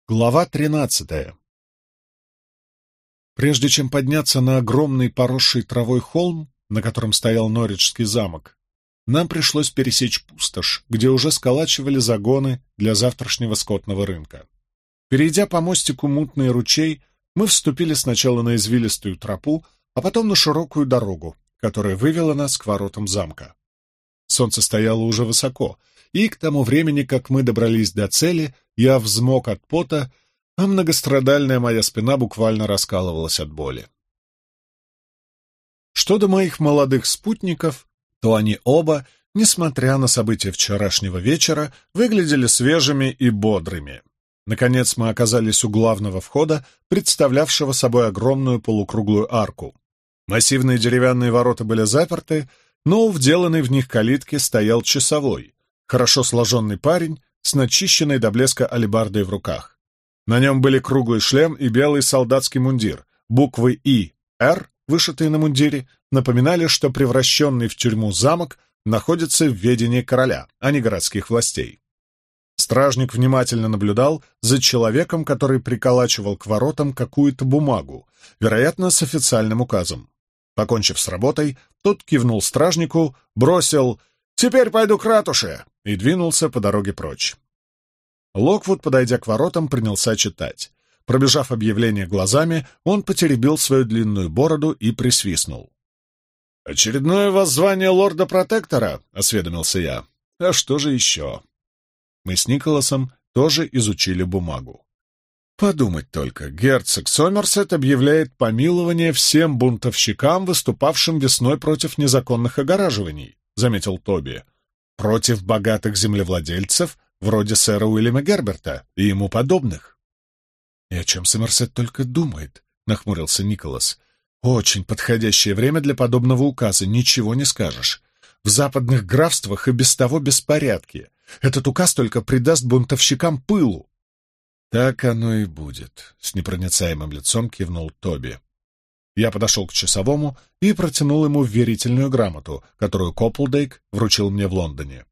Глава 13. Прежде чем подняться на огромный поросший травой холм, на котором стоял Норриджский замок, нам пришлось пересечь пустошь, где уже сколачивали загоны для завтрашнего скотного рынка. Перейдя по мостику мутный ручей, мы вступили сначала на извилистую тропу, а потом на широкую дорогу, которая вывела нас к воротам замка. Солнце стояло уже высоко, и к тому времени, как мы добрались до цели, я взмок от пота, а многострадальная моя спина буквально раскалывалась от боли. Что до моих молодых спутников, то они оба, несмотря на события вчерашнего вечера, выглядели свежими и бодрыми. Наконец мы оказались у главного входа, представлявшего собой огромную полукруглую арку. Массивные деревянные ворота были заперты, но у вделанной в них калитки стоял часовой, хорошо сложенный парень с начищенной до блеска алебардой в руках. На нем были круглый шлем и белый солдатский мундир. Буквы «И», «Р», вышитые на мундире, напоминали, что превращенный в тюрьму замок находится в ведении короля, а не городских властей. Стражник внимательно наблюдал за человеком, который приколачивал к воротам какую-то бумагу, вероятно, с официальным указом. Покончив с работой, тот кивнул стражнику, бросил «Теперь пойду к ратуше!» и двинулся по дороге прочь. Локвуд, подойдя к воротам, принялся читать. Пробежав объявление глазами, он потеребил свою длинную бороду и присвистнул. «Очередное воззвание лорда-протектора?» — осведомился я. «А что же еще?» Мы с Николасом тоже изучили бумагу. «Подумать только, герцог Сомерсет объявляет помилование всем бунтовщикам, выступавшим весной против незаконных огораживаний», — заметил Тоби. «Против богатых землевладельцев, вроде сэра Уильяма Герберта и ему подобных». «И о чем Сомерсет только думает», — нахмурился Николас. «Очень подходящее время для подобного указа, ничего не скажешь. В западных графствах и без того беспорядки. Этот указ только придаст бунтовщикам пылу». «Так оно и будет», — с непроницаемым лицом кивнул Тоби. Я подошел к часовому и протянул ему верительную грамоту, которую Копплдейк вручил мне в Лондоне.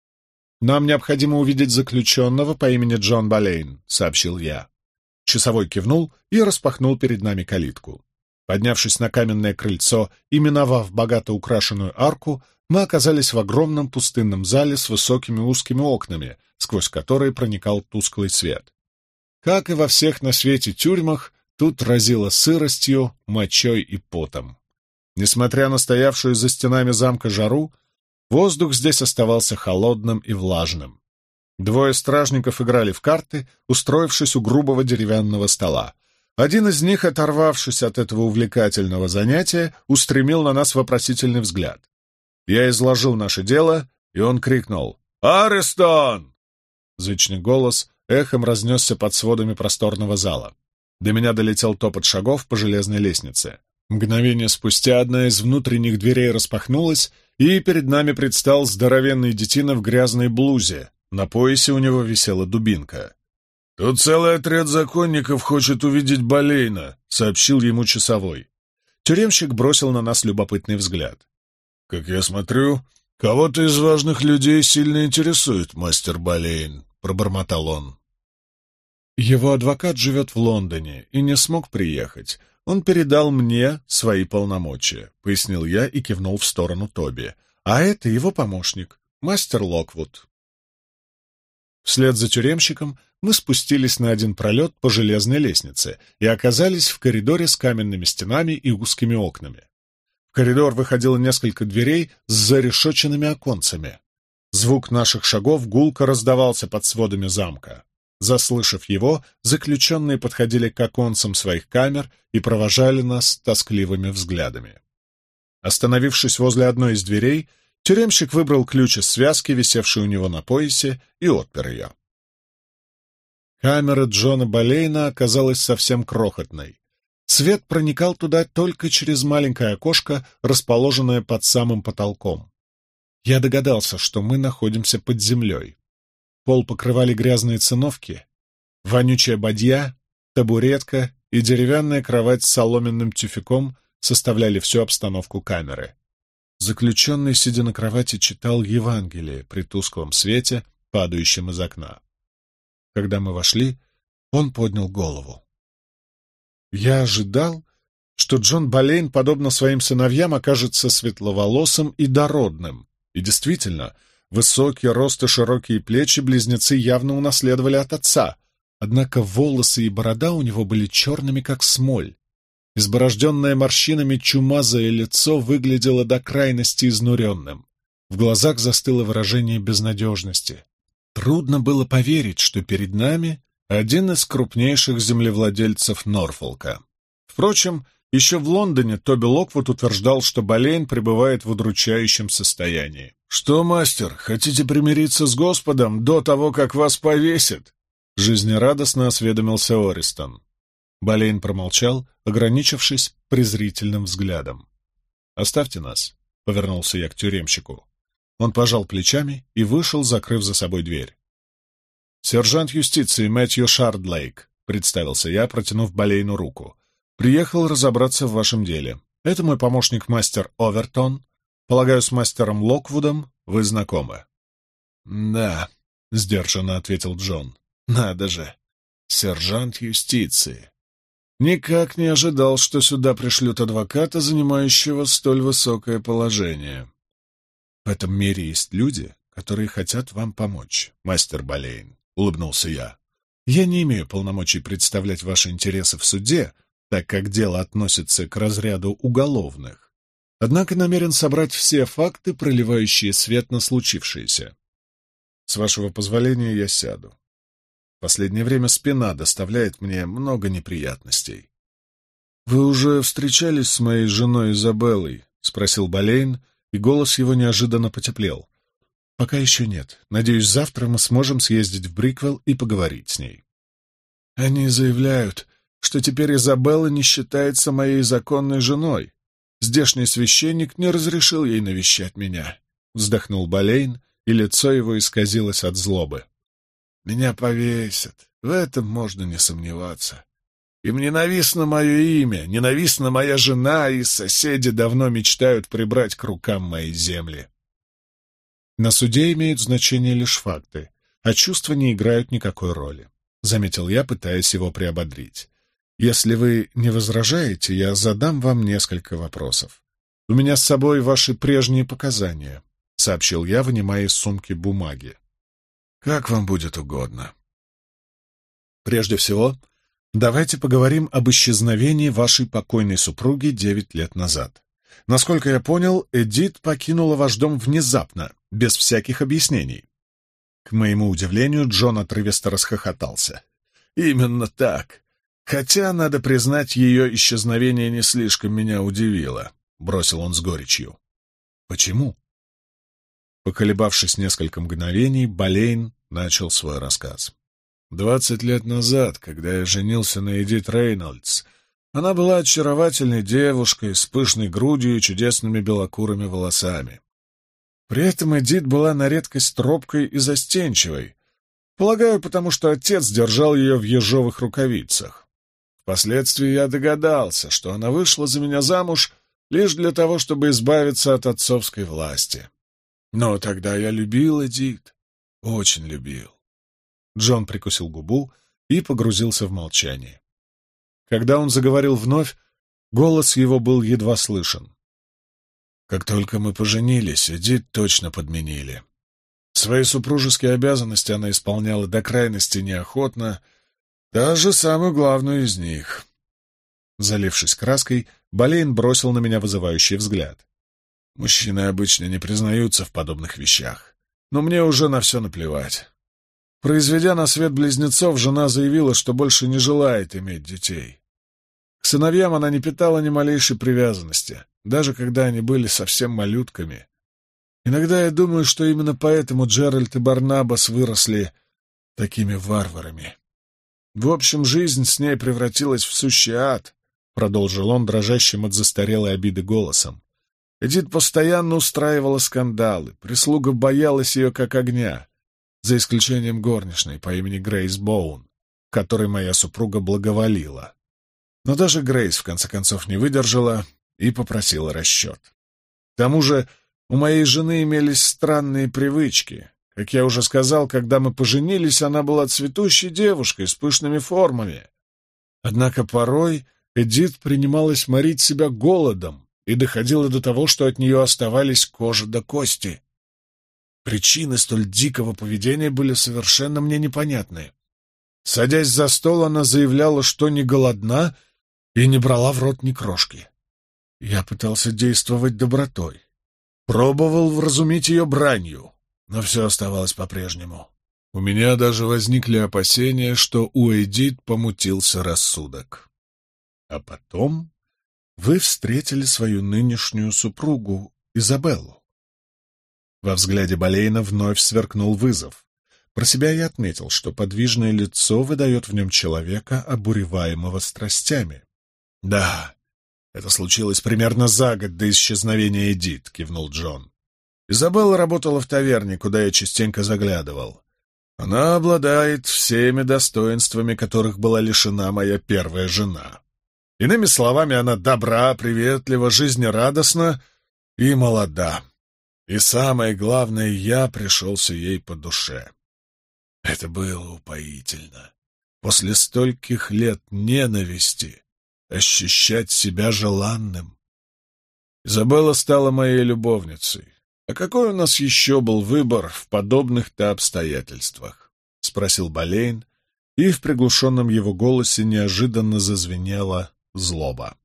«Нам необходимо увидеть заключенного по имени Джон Болейн», — сообщил я. Часовой кивнул и распахнул перед нами калитку. Поднявшись на каменное крыльцо и миновав богато украшенную арку, мы оказались в огромном пустынном зале с высокими узкими окнами, сквозь которые проникал тусклый свет. Как и во всех на свете тюрьмах, тут разило сыростью, мочой и потом. Несмотря на стоявшую за стенами замка жару, воздух здесь оставался холодным и влажным. Двое стражников играли в карты, устроившись у грубого деревянного стола. Один из них, оторвавшись от этого увлекательного занятия, устремил на нас вопросительный взгляд. Я изложил наше дело, и он крикнул «Аристон!». Зычный голос эхом разнесся под сводами просторного зала. До меня долетел топот шагов по железной лестнице. Мгновение спустя одна из внутренних дверей распахнулась, и перед нами предстал здоровенный детина в грязной блузе. На поясе у него висела дубинка. «Тут целый отряд законников хочет увидеть Болейна», — сообщил ему часовой. Тюремщик бросил на нас любопытный взгляд. «Как я смотрю, кого-то из важных людей сильно интересует мастер Болейн», — пробормотал он. «Его адвокат живет в Лондоне и не смог приехать. Он передал мне свои полномочия», — пояснил я и кивнул в сторону Тоби. «А это его помощник, мастер Локвуд». Вслед за тюремщиком мы спустились на один пролет по железной лестнице и оказались в коридоре с каменными стенами и узкими окнами. В коридор выходило несколько дверей с зарешоченными оконцами. Звук наших шагов гулко раздавался под сводами замка. Заслышав его, заключенные подходили к оконцам своих камер и провожали нас тоскливыми взглядами. Остановившись возле одной из дверей, тюремщик выбрал ключ из связки, висевшей у него на поясе, и отпер ее. Камера Джона Болейна оказалась совсем крохотной. Свет проникал туда только через маленькое окошко, расположенное под самым потолком. Я догадался, что мы находимся под землей. Пол покрывали грязные циновки, вонючая бадья, табуретка и деревянная кровать с соломенным тюфяком составляли всю обстановку камеры. Заключенный, сидя на кровати, читал Евангелие при тусклом свете, падающем из окна. Когда мы вошли, Он поднял голову. Я ожидал, что Джон Болейн, подобно своим сыновьям, окажется светловолосым и дородным. И действительно, высокий рост и широкие плечи близнецы явно унаследовали от отца, однако волосы и борода у него были черными, как смоль. Изборожденное морщинами чумазое лицо выглядело до крайности изнуренным. В глазах застыло выражение безнадежности. Трудно было поверить, что перед нами один из крупнейших землевладельцев Норфолка. Впрочем, еще в Лондоне Тоби Локвуд утверждал, что Болейн пребывает в удручающем состоянии. «Что, мастер, хотите примириться с Господом до того, как вас повесят?» Жизнерадостно осведомился Ористон. Болейн промолчал, ограничившись презрительным взглядом. «Оставьте нас», — повернулся я к тюремщику. Он пожал плечами и вышел, закрыв за собой дверь. «Сержант юстиции Мэтью Шардлейк», — представился я, протянув Болейну руку. «Приехал разобраться в вашем деле. Это мой помощник мастер Овертон. Полагаю, с мастером Локвудом вы знакомы». «Да», — сдержанно ответил Джон. «Надо же, сержант юстиции. Никак не ожидал, что сюда пришлют адвоката, занимающего столь высокое положение. В этом мире есть люди, которые хотят вам помочь, мастер Болейн», — улыбнулся я. «Я не имею полномочий представлять ваши интересы в суде, так как дело относится к разряду уголовных. Однако намерен собрать все факты, проливающие свет на случившееся. С вашего позволения я сяду. В последнее время спина доставляет мне много неприятностей». «Вы уже встречались с моей женой Изабеллой?» — спросил Болейн, и голос его неожиданно потеплел. «Пока еще нет. Надеюсь, завтра мы сможем съездить в Бриквелл и поговорить с ней». «Они заявляют, что теперь Изабелла не считается моей законной женой. Здешний священник не разрешил ей навещать меня», — вздохнул Болейн, и лицо его исказилось от злобы. «Меня повесят, в этом можно не сомневаться. Им ненавистно мое имя, ненавистна моя жена, и соседи давно мечтают прибрать к рукам мои земли». «На суде имеют значение лишь факты, а чувства не играют никакой роли», — заметил я, пытаясь его приободрить. «Если вы не возражаете, я задам вам несколько вопросов. У меня с собой ваши прежние показания», — сообщил я, вынимая из сумки бумаги. «Как вам будет угодно». «Прежде всего, давайте поговорим об исчезновении вашей покойной супруги 9 лет назад. Насколько я понял, Эдит покинула ваш дом внезапно, без всяких объяснений». К моему удивлению, Джон отрывисто расхохотался. «Именно так. Хотя, надо признать, ее исчезновение не слишком меня удивило», — бросил он с горечью. «Почему?» Поколебавшись несколько мгновений, Болейн начал свой рассказ. 20 лет назад, когда я женился на Эдит Рейнольдс, она была очаровательной девушкой с пышной грудью и чудесными белокурыми волосами. При этом Эдит была на редкость робкой и застенчивой, полагаю, потому что отец держал ее в ежовых рукавицах. Впоследствии я догадался, что она вышла за меня замуж лишь для того, чтобы избавиться от отцовской власти. Но тогда я любил Эдит, очень любил». Джон прикусил губу и погрузился в молчание. Когда он заговорил вновь, голос его был едва слышен. «Как только мы поженились, Эдит точно подменили. Свои супружеские обязанности она исполняла до крайности неохотно, даже самую главную из них». Залившись краской, Болейн бросил на меня вызывающий взгляд. «Мужчины обычно не признаются в подобных вещах, но мне уже на все наплевать. Произведя на свет близнецов, жена заявила, что больше не желает иметь детей. К сыновьям она не питала ни малейшей привязанности, даже когда они были совсем малютками. Иногда я думаю, что именно поэтому Джеральд и Барнабас выросли такими варварами. В общем, жизнь с ней превратилась в сущий ад», — продолжил он дрожащим от застарелой обиды голосом. «Эдит постоянно устраивала скандалы, прислуга боялась ее как огня, за исключением горничной по имени Грейс Боун, которой моя супруга благоволила. Но даже Грейс в конце концов не выдержала и попросила расчет. К тому же у моей жены имелись странные привычки, Как я уже сказал, когда мы поженились, она была цветущей девушкой с пышными формами. Однако порой Эдит принималась морить себя голодом и доходило до того, что от нее оставались кожа до кости. Причины столь дикого поведения были совершенно мне непонятны. Садясь за стол, она заявляла, что не голодна и не брала в рот ни крошки. Я пытался действовать добротой. Пробовал вразумить ее бранью, но все оставалось по-прежнему. У меня даже возникли опасения, что у Эдит помутился рассудок. А потом вы встретили свою нынешнюю супругу Изабеллу. Во взгляде Болейна вновь сверкнул вызов. Про себя я отметил, что подвижное лицо выдает в нем человека, обуреваемого страстями. — Да, это случилось примерно за год до исчезновения Эдит, — кивнул Джон. Изабелла работала в таверне, куда я частенько заглядывал. Она обладает всеми достоинствами, которых была лишена моя первая жена. Иными словами, она добра, приветлива, жизнерадостна и молода. И самое главное, я пришелся ей по душе. Это было упоительно. После стольких лет ненависти ощущать себя желанным. Изабелла стала моей любовницей. «А какой у нас еще был выбор в подобных-то обстоятельствах?» — спросил Болейн, и в приглушенном его голосе неожиданно зазвенела злоба.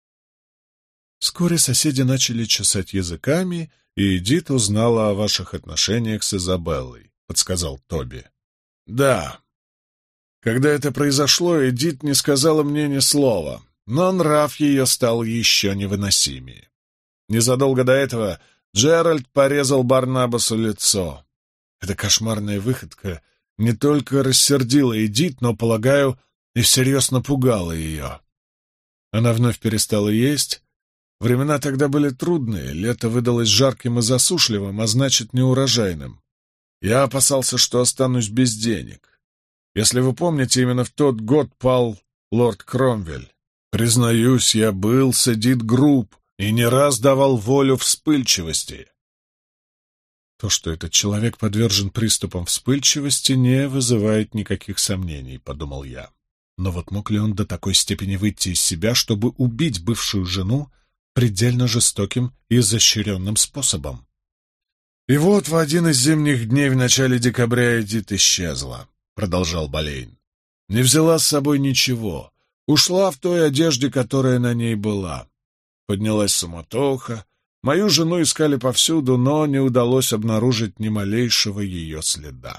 Вскоре соседи начали чесать языками, и Эдит узнала о ваших отношениях с Изабеллой, — подсказал Тоби. — Да. Когда это произошло, Эдит не сказала мне ни слова, но нрав ее стал еще невыносимее. Незадолго до этого Джеральд порезал Барнабасу лицо. Эта кошмарная выходка не только рассердила Эдит, но, полагаю, и всерьез напугала ее. Она вновь перестала есть. Времена тогда были трудные, лето выдалось жарким и засушливым, а значит, неурожайным. Я опасался, что останусь без денег. Если вы помните, именно в тот год пал лорд Кромвель. Признаюсь, я был с Эдит груб и не раз давал волю вспыльчивости. То, что этот человек подвержен приступам вспыльчивости, не вызывает никаких сомнений, — подумал я. Но вот мог ли он до такой степени выйти из себя, чтобы убить бывшую жену предельно жестоким и изощренным способом? И вот в один из зимних дней в начале декабря Эдит исчезла, — продолжал Болейн. Не взяла с собой ничего, ушла в той одежде, которая на ней была. Поднялась суматоха, мою жену искали повсюду, но не удалось обнаружить ни малейшего ее следа.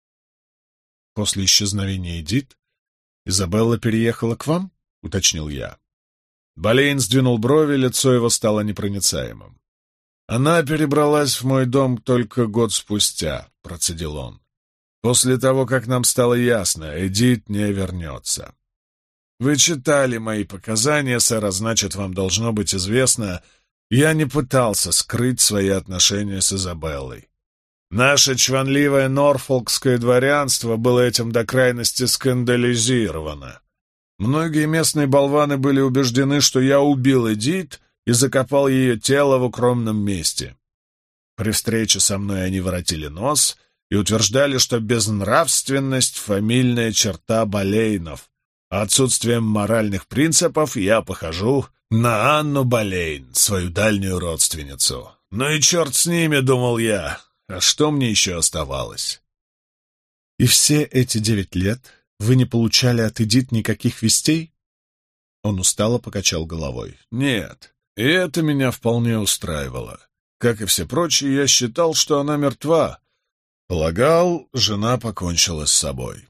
После исчезновения Эдит Изабелла переехала к вам? — уточнил я. Болейн сдвинул брови, лицо его стало непроницаемым. «Она перебралась в мой дом только год спустя», — процедил он. «После того, как нам стало ясно, Эдит не вернется. Вы читали мои показания, сэр, а значит, вам должно быть известно, я не пытался скрыть свои отношения с Изабеллой. Наше чванливое норфолкское дворянство было этим до крайности скандализировано. Многие местные болваны были убеждены, что я убил Эдит и закопал ее тело в укромном месте. При встрече со мной они воротили нос и утверждали, что безнравственность — фамильная черта Болейнов, а отсутствием моральных принципов я похожу на Анну Болейн, свою дальнюю родственницу. Ну и черт с ними, думал я, а что мне еще оставалось? И все эти 9 лет вы не получали от Эдит никаких вестей? Он устало покачал головой. Нет, и это меня вполне устраивало. Как и все прочие, я считал, что она мертва. Полагал, жена покончила с собой.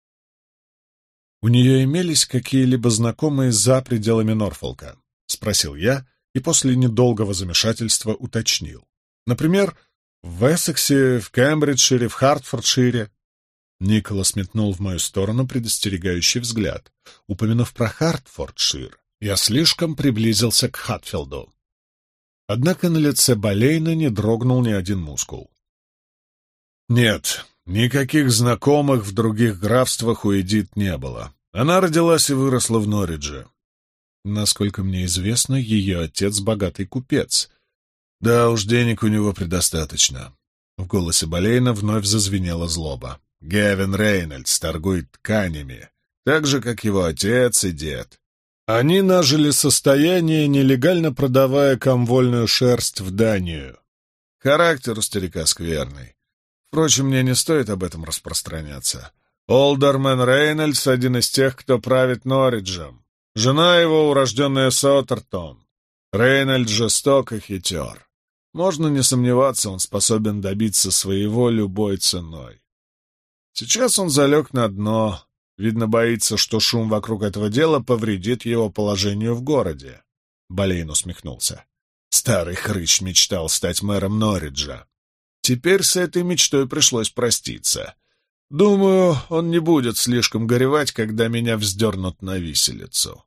У нее имелись какие-либо знакомые за пределами Норфолка? — спросил я и после недолгого замешательства уточнил. Например, в Эссексе, в Кембриджшире, в Хартфордшире. Николас метнул в мою сторону предостерегающий взгляд. Упомянув про Хартфордшир, я слишком приблизился к Хатфилду. Однако на лице Болейна не дрогнул ни один мускул. Нет, никаких знакомых в других графствах у Эдит не было. Она родилась и выросла в Норридже. Насколько мне известно, ее отец богатый купец. Да уж, денег у него предостаточно. В голосе Болейна вновь зазвенела злоба. «Гевин Рейнольдс торгует тканями, так же, как его отец и дед. Они нажили состояние, нелегально продавая комвольную шерсть в Данию. Характер у старика скверный. Впрочем, мне не стоит об этом распространяться. Олдермен Рейнольдс — один из тех, кто правит Норриджем. Жена его — урожденная Соттертон. Рейнольдс жесток и хитер. Можно не сомневаться, он способен добиться своего любой ценой. Сейчас он залег на дно. Видно, боится, что шум вокруг этого дела повредит его положению в городе. Болейн усмехнулся. Старый хрыч мечтал стать мэром Норриджа. Теперь с этой мечтой пришлось проститься. Думаю, он не будет слишком горевать, когда меня вздернут на виселицу.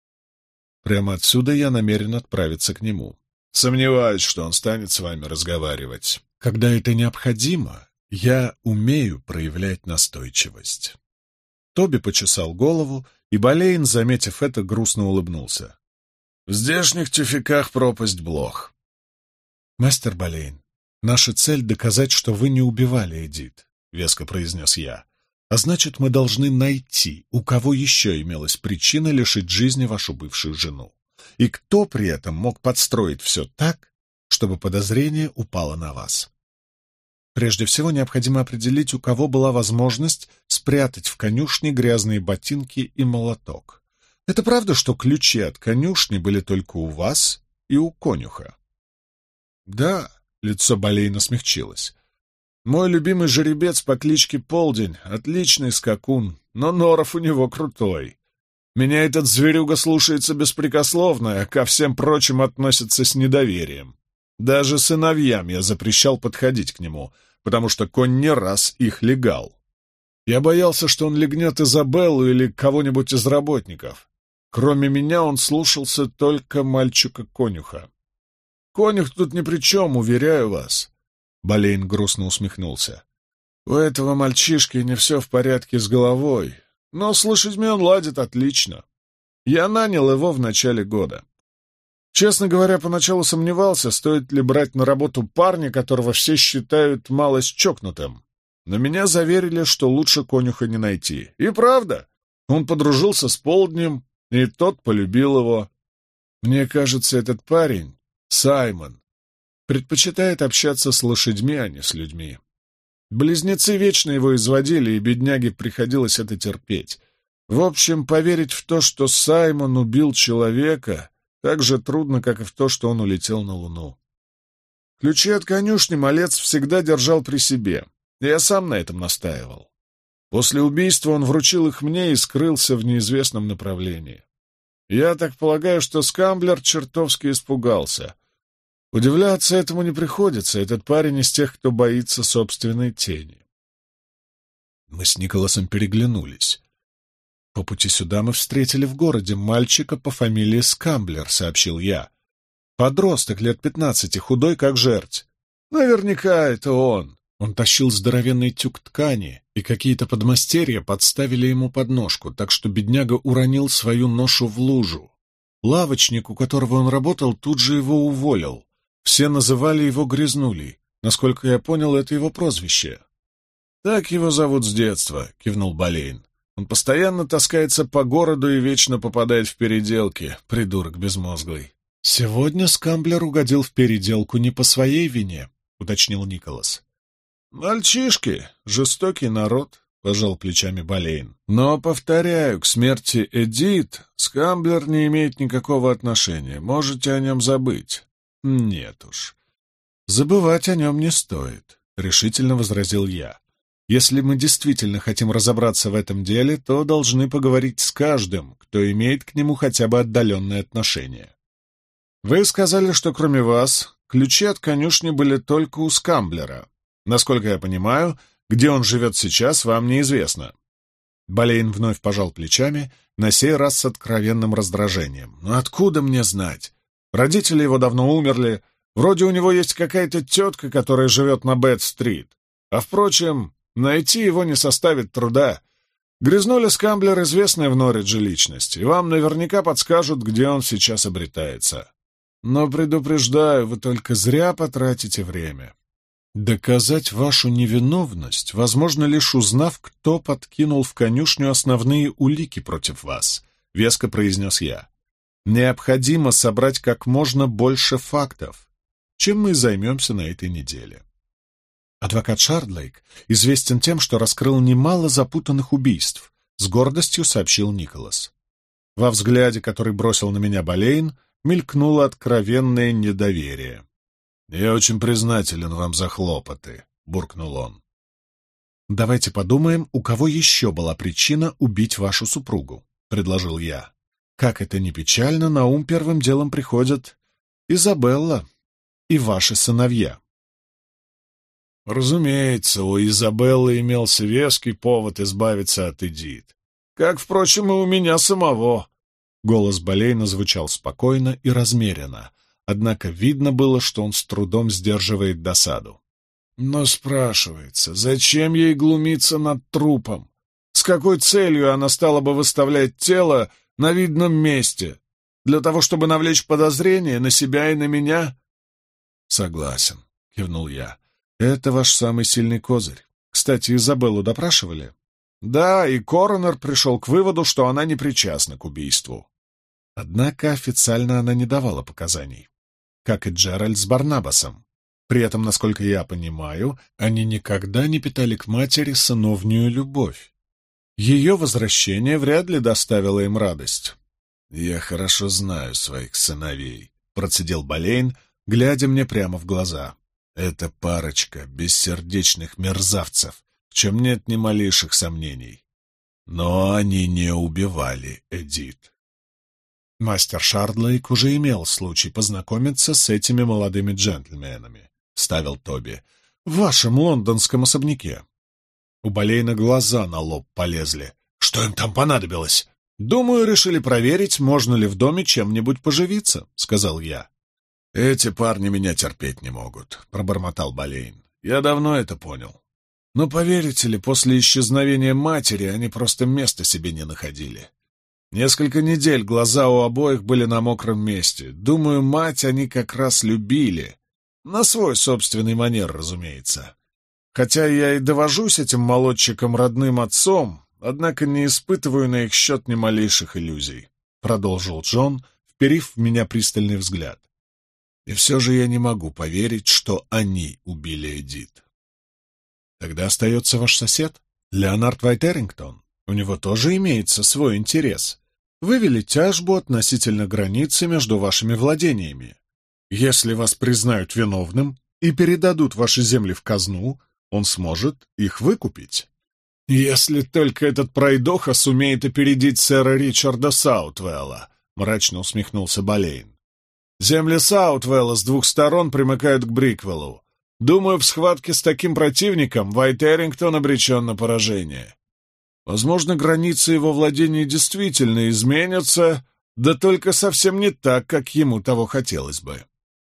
Прямо отсюда я намерен отправиться к нему. Сомневаюсь, что он станет с вами разговаривать. Когда это необходимо, я умею проявлять настойчивость. Тоби почесал голову, и Болейн, заметив это, грустно улыбнулся. В здешних тюфяках пропасть блох. Мастер Болейн, наша цель — доказать, что вы не убивали Эдит, — веско произнес я. А значит, мы должны найти, у кого еще имелась причина лишить жизни вашу бывшую жену. И кто при этом мог подстроить все так, чтобы подозрение упало на вас. Прежде всего, необходимо определить, у кого была возможность спрятать в конюшне грязные ботинки и молоток. Это правда, что ключи от конюшни были только у вас и у конюха? Да, лицо Болейна смягчилось. Мой любимый жеребец по кличке Полдень — отличный скакун, но норов у него крутой. Меня этот зверюга слушается беспрекословно, а ко всем прочим относится с недоверием. Даже сыновьям я запрещал подходить к нему, потому что конь не раз их легал. Я боялся, что он легнет Изабеллу или кого-нибудь из работников. Кроме меня он слушался только мальчика-конюха. Конюх тут ни при чем, уверяю вас. Болейн грустно усмехнулся. У этого мальчишки не все в порядке с головой, но с лошадьми он ладит отлично. Я нанял его в начале года. Честно говоря, поначалу сомневался, стоит ли брать на работу парня, которого все считают малость чокнутым. Но меня заверили, что лучше конюха не найти. И правда, он подружился с Полднем, и тот полюбил его. Мне кажется, этот парень, Саймон, предпочитает общаться с лошадьми, а не с людьми. Близнецы вечно его изводили, и бедняге приходилось это терпеть. В общем, поверить в то, что Саймон убил человека, так же трудно, как и в то, что он улетел на Луну. Ключи от конюшни малец всегда держал при себе, и я сам на этом настаивал. После убийства он вручил их мне и скрылся в неизвестном направлении. Я так полагаю, что Скамблер чертовски испугался. Удивляться этому не приходится, этот парень из тех, кто боится собственной тени. Мы с Николасом переглянулись. По пути сюда мы встретили в городе мальчика по фамилии Скамблер, сообщил я. Подросток лет 15, худой как жерть. Наверняка это он. Он тащил здоровенный тюк ткани, и какие-то подмастерья подставили ему подножку, так что бедняга уронил свою ношу в лужу. Лавочник, у которого он работал, тут же его уволил. Все называли его Грязнулей. Насколько я понял, это его прозвище. «Так его зовут с детства», — кивнул Болейн. «Он постоянно таскается по городу и вечно попадает в переделки, придурок безмозглый». «Сегодня Скамблер угодил в переделку не по своей вине», — уточнил Николас. «Мальчишки, жестокий народ», — пожал плечами Болейн. «Но, повторяю, к смерти Эдит Скамблер не имеет никакого отношения. Можете о нем забыть». «Нет уж. Забывать о нем не стоит», — решительно возразил я. «Если мы действительно хотим разобраться в этом деле, то должны поговорить с каждым, кто имеет к нему хотя бы отдаленное отношение. Вы сказали, что кроме вас ключи от конюшни были только у Скамблера. Насколько я понимаю, где он живет сейчас, вам неизвестно». Болейн вновь пожал плечами, на сей раз с откровенным раздражением. «Но откуда мне знать? Родители его давно умерли. Вроде у него есть какая-то тетка, которая живет на Бэт-стрит. А, впрочем, найти его не составит труда. Грязнули Скамблер — известная в Норридже личность, и вам наверняка подскажут, где он сейчас обретается. Но предупреждаю, вы только зря потратите время». «Доказать вашу невиновность возможно лишь узнав, кто подкинул в конюшню основные улики против вас», — веско произнес я. «Необходимо собрать как можно больше фактов, чем мы займемся на этой неделе». Адвокат Шардлейк известен тем, что раскрыл немало запутанных убийств, с гордостью сообщил Николас. Во взгляде, который бросил на меня Болейн, мелькнуло откровенное недоверие. «Я очень признателен вам за хлопоты», — буркнул он. «Давайте подумаем, у кого еще была причина убить вашу супругу», — предложил я. «Как это ни печально, на ум первым делом приходят Изабелла и ваши сыновья». Разумеется, у Изабеллы имелся веский повод избавиться от Эдит. Как, впрочем, и у меня самого. Голос Болейна звучал спокойно и размеренно, однако видно было, что он с трудом сдерживает досаду. Но спрашивается, зачем ей глумиться над трупом? С какой целью она стала бы выставлять тело на видном месте? Для того, чтобы навлечь подозрения на себя и на меня? «Согласен», — кивнул я. «Это ваш самый сильный козырь. Кстати, Изабеллу допрашивали?» «Да, и коронер пришел к выводу, что она не причастна к убийству». Однако официально она не давала показаний, как и Джеральд с Барнабасом. При этом, насколько я понимаю, они никогда не питали к матери сыновнюю любовь. Ее возвращение вряд ли доставило им радость. «Я хорошо знаю своих сыновей», — процедил Болейн, глядя мне прямо в глаза. «Это парочка бессердечных мерзавцев, в чем нет ни малейших сомнений. Но они не убивали Эдит». Мастер Шардлейк уже имел случай познакомиться с этими молодыми джентльменами, — вставил Тоби, — в вашем лондонском особняке. У Болейна глаза на лоб полезли. Что им там понадобилось? Думаю, решили проверить, можно ли в доме чем-нибудь поживиться, — сказал я. «Эти парни меня терпеть не могут», — пробормотал Болейн. «Я давно это понял. Но, поверите ли, после исчезновения матери они просто места себе не находили. Несколько недель глаза у обоих были на мокром месте. Думаю, мать они как раз любили. На свой собственный манер, разумеется. Хотя я и довожусь этим молодчикам родным отцом, однако не испытываю на их счет ни малейших иллюзий», — продолжил Джон, вперив в меня пристальный взгляд. «И все же я не могу поверить, что они убили Эдит». «Тогда остается ваш сосед, Леонард Вайтерингтон. У него тоже имеется свой интерес. Вывели тяжбу относительно границы между вашими владениями. Если вас признают виновным и передадут ваши земли в казну, он сможет их выкупить». «Если только этот пройдоха сумеет опередить сэра Ричарда Саутвелла», — мрачно усмехнулся Болейн. «Земли Саутвелла с двух сторон примыкают к Бриквеллу. Думаю, в схватке с таким противником Вайтерингтон обречен на поражение. Возможно, границы его владений действительно изменятся, да только совсем не так, как ему того хотелось бы».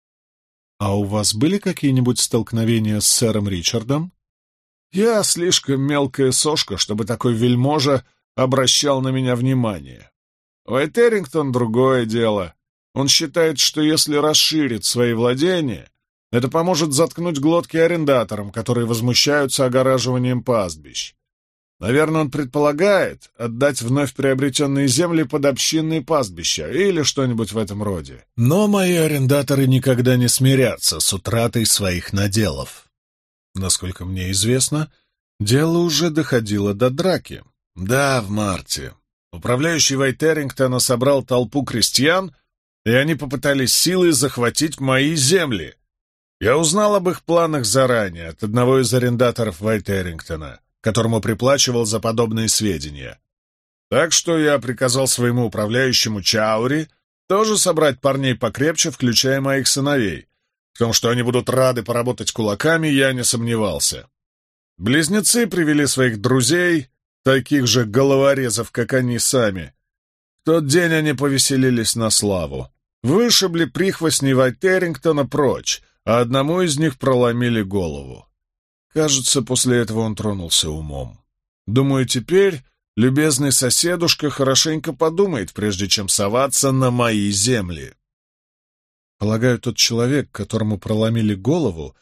«А у вас были какие-нибудь столкновения с сэром Ричардом?» «Я слишком мелкая сошка, чтобы такой вельможа обращал на меня внимание. Вайтерингтон — другое дело. Он считает, что если расширит свои владения, это поможет заткнуть глотки арендаторам, которые возмущаются огораживанием пастбищ. Наверное, он предполагает отдать вновь приобретенные земли под общинные пастбища или что-нибудь в этом роде. Но мои арендаторы никогда не смирятся с утратой своих наделов. Насколько мне известно, дело уже доходило до драки. Да, в марте. Управляющий Вайтерингтона собрал толпу крестьян, и они попытались силой захватить мои земли. Я узнал об их планах заранее от одного из арендаторов Вайтерингтона, которому приплачивал за подобные сведения. Так что я приказал своему управляющему Чаури тоже собрать парней покрепче, включая моих сыновей. В том, что они будут рады поработать кулаками, я не сомневался. Близнецы привели своих друзей, таких же головорезов, как они сами. В тот день они повеселились на славу. Вышибли прихвостней Вайтерингтона прочь, а одному из них проломили голову. Кажется, после этого он тронулся умом. Думаю, теперь любезный соседушка хорошенько подумает, прежде чем соваться на мои земли. Полагаю, тот человек, которому проломили голову,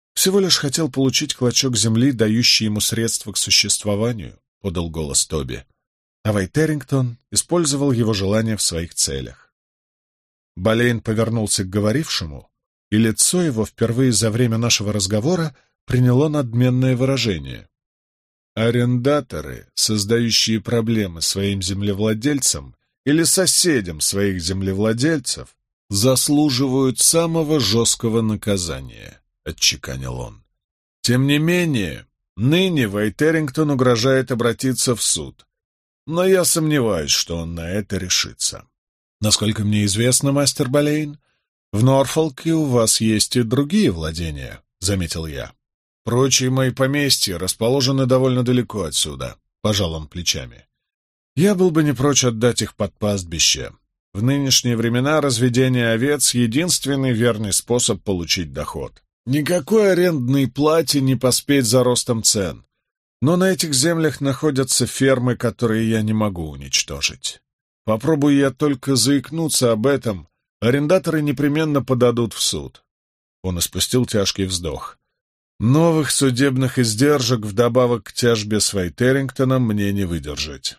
Всего лишь хотел получить клочок земли, дающий ему средства к существованию, — подал голос Тоби. А Вайтерингтон использовал его желание в своих целях. Болейн повернулся к говорившему, и лицо его впервые за время нашего разговора приняло надменное выражение. Арендаторы, создающие проблемы своим землевладельцам или соседям своих землевладельцев, заслуживают самого жесткого наказания, — отчеканил он. Тем не менее, ныне Вайтерингтон угрожает обратиться в суд, но я сомневаюсь, что он на это решится. Насколько мне известно, мастер Болейн, в Норфолке у вас есть и другие владения, — заметил я. Прочие мои поместья расположены довольно далеко отсюда, — пожал он плечами. Я был бы не прочь отдать их под пастбище. В нынешние времена разведение овец — единственный верный способ получить доход. Никакой арендной плате не поспеть за ростом цен. Но на этих землях находятся фермы, которые я не могу уничтожить. Попробую я только заикнуться об этом, арендаторы непременно подадут в суд. Он испустил тяжкий вздох. Новых судебных издержек вдобавок к тяжбе с Вайтерингтоном мне не выдержать.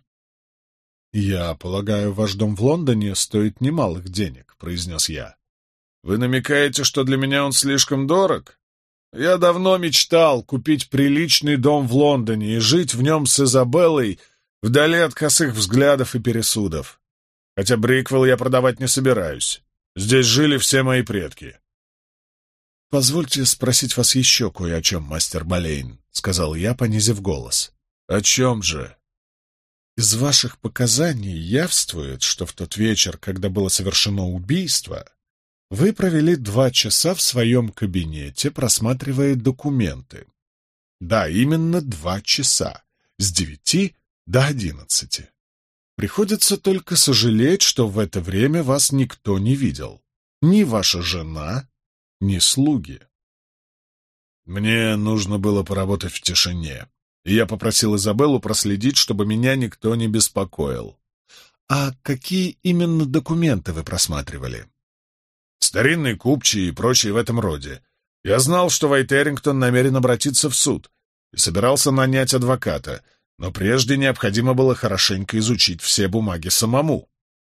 «Я полагаю, ваш дом в Лондоне стоит немалых денег», — произнес я. «Вы намекаете, что для меня он слишком дорог? Я давно мечтал купить приличный дом в Лондоне и жить в нем с Изабеллой вдали от косых взглядов и пересудов. Хотя Бриквелл я продавать не собираюсь. Здесь жили все мои предки». «Позвольте спросить вас еще кое о чем, мастер Болейн», — сказал я, понизив голос. «О чем же?» «Из ваших показаний явствует, что в тот вечер, когда было совершено убийство, вы провели 2 часа в своем кабинете, просматривая документы. Да, именно 2 часа, с 9 до 11. Приходится только сожалеть, что в это время вас никто не видел. Ни ваша жена, ни слуги. Мне нужно было поработать в тишине, и я попросил Изабеллу проследить, чтобы меня никто не беспокоил. А какие именно документы вы просматривали? Старинные купчие и прочие в этом роде. Я знал, что Вайтерингтон намерен обратиться в суд, и собирался нанять адвоката, но прежде необходимо было хорошенько изучить все бумаги самому.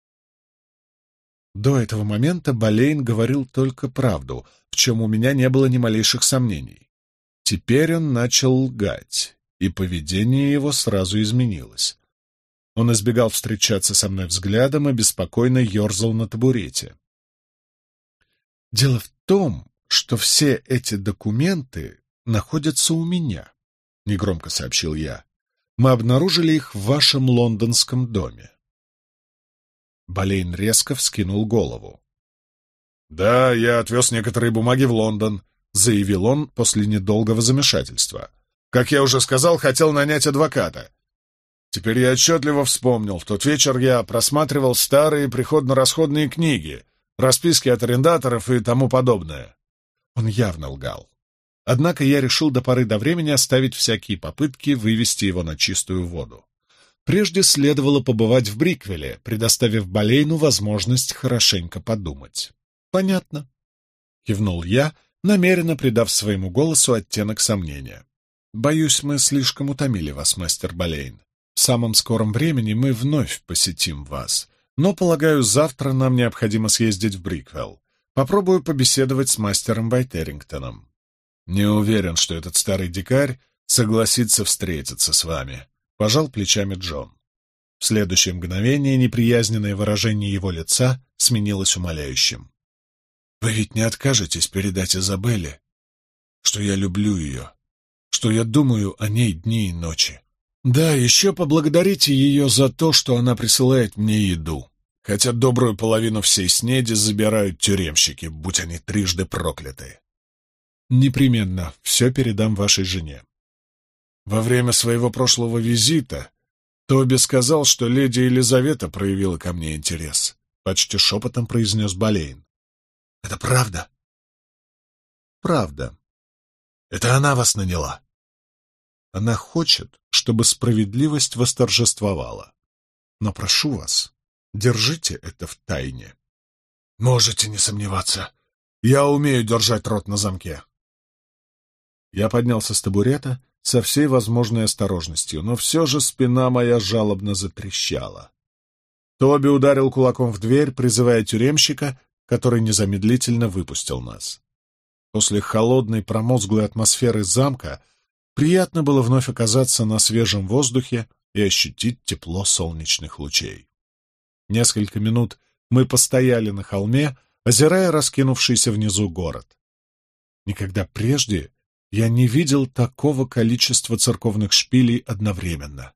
До этого момента Болейн говорил только правду, в чем у меня не было ни малейших сомнений. Теперь он начал лгать, и поведение его сразу изменилось. Он избегал встречаться со мной взглядом и беспокойно ерзал на табурете. «Дело в том, что все эти документы находятся у меня», — негромко сообщил я. «Мы обнаружили их в вашем лондонском доме». Болейн резко вскинул голову. «Да, я отвез некоторые бумаги в Лондон», — заявил он после недолгого замешательства. «Как я уже сказал, хотел нанять адвоката. Теперь я отчетливо вспомнил. В тот вечер я просматривал старые приходно-расходные книги, расписки от арендаторов и тому подобное». Он явно лгал. Однако я решил до поры до времени оставить всякие попытки вывести его на чистую воду. Прежде следовало побывать в Бриквелле, предоставив Болейну возможность хорошенько подумать. «Понятно», — кивнул я, намеренно придав своему голосу оттенок сомнения. «Боюсь, мы слишком утомили вас, мастер Болейн. В самом скором времени мы вновь посетим вас, но, полагаю, завтра нам необходимо съездить в Бриквелл. Попробую побеседовать с мастером Вайтерингтоном. Не уверен, что этот старый дикарь согласится встретиться с вами», — пожал плечами Джон. В следующее мгновение неприязненное выражение его лица сменилось умоляющим. «Вы ведь не откажетесь передать Изабелле, что я люблю ее, что я думаю о ней дни и ночи? Да, еще поблагодарите ее за то, что она присылает мне еду, хотя добрую половину всей снеди забирают тюремщики, будь они трижды прокляты. Непременно все передам вашей жене. Во время своего прошлого визита Тоби сказал, что леди Елизавета проявила ко мне интерес», — почти шепотом произнес Болейн. «Это правда?» «Правда. Это она вас наняла?» «Она хочет, чтобы справедливость восторжествовала. Но прошу вас, держите это в тайне». «Можете не сомневаться. Я умею держать рот на замке». Я поднялся с табурета со всей возможной осторожностью, но все же спина моя жалобно затрещала. Тоби ударил кулаком в дверь, призывая тюремщика, который незамедлительно выпустил нас. После холодной промозглой атмосферы замка приятно было вновь оказаться на свежем воздухе и ощутить тепло солнечных лучей. Несколько минут мы постояли на холме, озирая раскинувшийся внизу город. Никогда прежде я не видел такого количества церковных шпилей одновременно.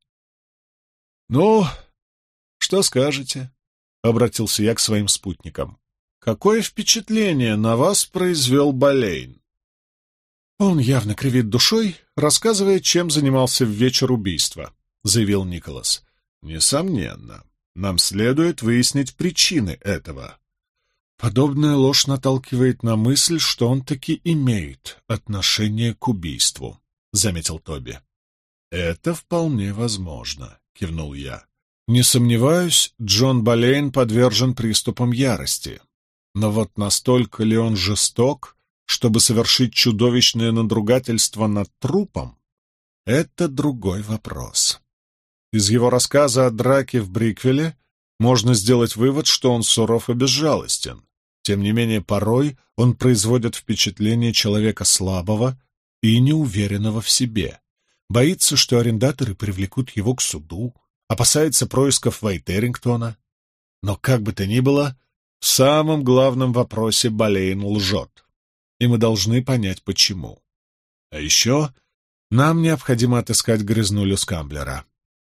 «Ну, что скажете?» — обратился я к своим спутникам. «Какое впечатление на вас произвел Болейн?» «Он явно кривит душой, рассказывая, чем занимался в вечер убийства», — заявил Николас. «Несомненно. Нам следует выяснить причины этого. Подобная ложь наталкивает на мысль, что он таки имеет отношение к убийству», — заметил Тоби. «Это вполне возможно», — кивнул я. «Не сомневаюсь, Джон Болейн подвержен приступам ярости. Но вот настолько ли он жесток, чтобы совершить чудовищное надругательство над трупом, это другой вопрос. Из его рассказа о драке в Бриквилле можно сделать вывод, что он суров и безжалостен. Тем не менее, порой он производит впечатление человека слабого и неуверенного в себе. Боится, что арендаторы привлекут его к суду, опасается происков Вайтерингтона. Но как бы то ни было, в самом главном вопросе Болейн лжет, и мы должны понять, почему. А еще нам необходимо отыскать грязнулю Скамблера.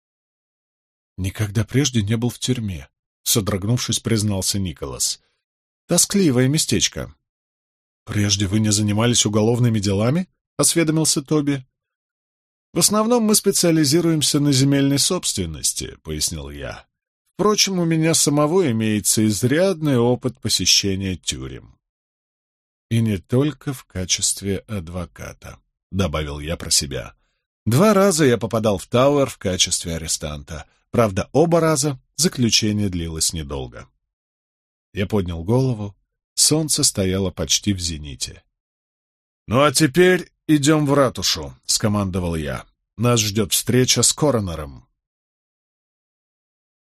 «Никогда прежде не был в тюрьме», — содрогнувшись, признался Николас. «Тоскливое местечко». «Прежде вы не занимались уголовными делами?» — осведомился Тоби. «В основном мы специализируемся на земельной собственности», — пояснил я. «Впрочем, у меня самого имеется изрядный опыт посещения тюрем». «И не только в качестве адвоката», — добавил я про себя. 2 раза я попадал в Тауэр в качестве арестанта. Правда, оба раза заключение длилось недолго. Я поднял голову. Солнце стояло почти в зените. «Ну а теперь идем в ратушу», — скомандовал я. «Нас ждет встреча с коронером».